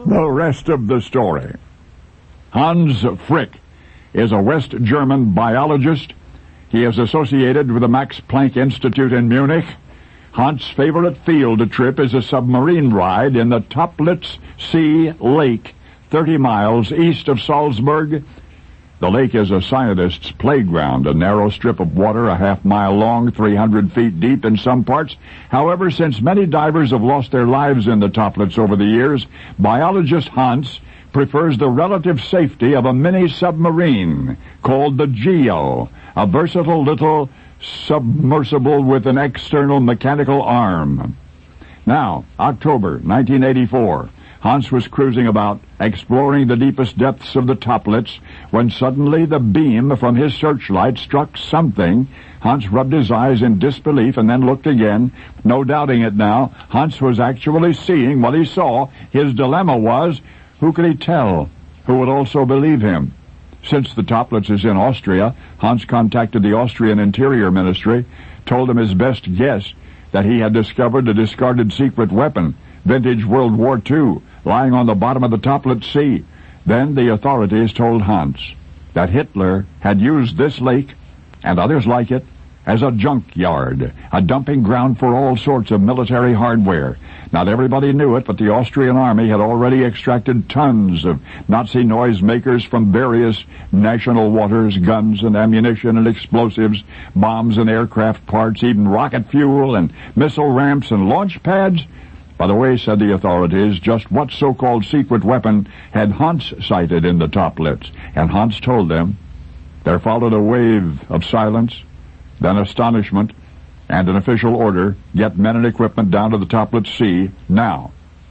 The rest of the story. Hans Frick is a West German biologist. He is associated with the Max Planck Institute in Munich. Hans' favorite field trip is a submarine ride in the Toplitz Sea Lake, 30 miles east of Salzburg. The lake is a scientist's playground, a narrow strip of water a half-mile long, 300 feet deep in some parts. However, since many divers have lost their lives in the Toplitz over the years, biologist Hans prefers the relative safety of a mini-submarine called the Geo, a versatile little submersible with an external mechanical arm. Now, October 1984. Hans was cruising about, exploring the deepest depths of the Toplitz, when suddenly the beam from his searchlight struck something. Hans rubbed his eyes in disbelief and then looked again. No doubting it now, Hans was actually seeing what he saw. His dilemma was, who could he tell? Who would also believe him? Since the Toplitz is in Austria, Hans contacted the Austrian Interior Ministry, told them his best guess that he had discovered a discarded secret weapon, vintage World War II, lying on the bottom of the Toplitz Sea. Then the authorities told Hans that Hitler had used this lake, and others like it, as a junkyard, a dumping ground for all sorts of military hardware. Not everybody knew it, but the Austrian army had already extracted tons of Nazi noisemakers from various national waters, guns and ammunition and explosives, bombs and aircraft parts, even rocket fuel and missile ramps and launch pads. By the way, said the authorities, just what so-called secret weapon had Hans sighted in the Toplitz? And Hans told them. There followed a wave of silence, then astonishment, and an official order, get men and equipment down to the Toplitz Sea now.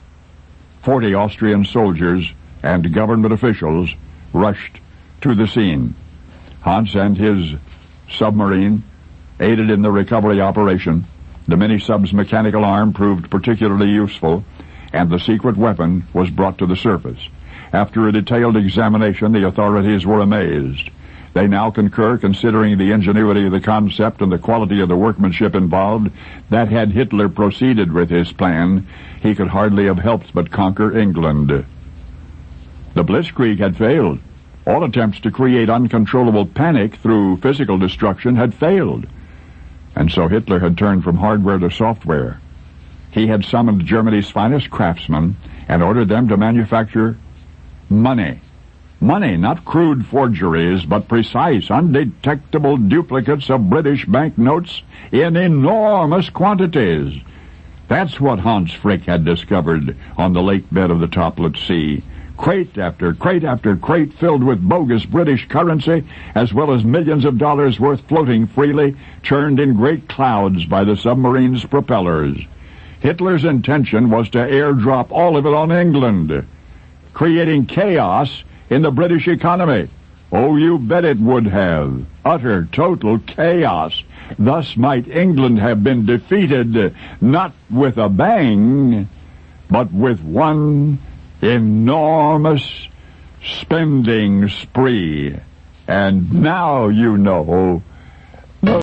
40 Austrian soldiers and government officials rushed to the scene. Hans and his submarine aided in the recovery operation. The mini-sub's mechanical arm proved particularly useful, and the secret weapon was brought to the surface. After a detailed examination, the authorities were amazed. They now concur, considering the ingenuity of the concept and the quality of the workmanship involved, that had Hitler proceeded with his plan, he could hardly have helped but conquer England. The Blitzkrieg had failed. All attempts to create uncontrollable panic through physical destruction had failed. And so Hitler had turned from hardware to software. He had summoned Germany's finest craftsmen and ordered them to manufacture money. Money, not crude forgeries, but precise, undetectable duplicates of British banknotes in enormous quantities. That's what Hans Frick had discovered on the lake bed of the Toplitz Sea. Crate after crate after crate filled with bogus British currency, as well as millions of dollars worth floating freely, churned in great clouds by the submarine's propellers. Hitler's intention was to airdrop all of it on England, creating chaos in the British economy. Oh, you bet it would have. Utter, total chaos. Thus might England have been defeated, not with a bang, but with one enormous spending spree. And now you know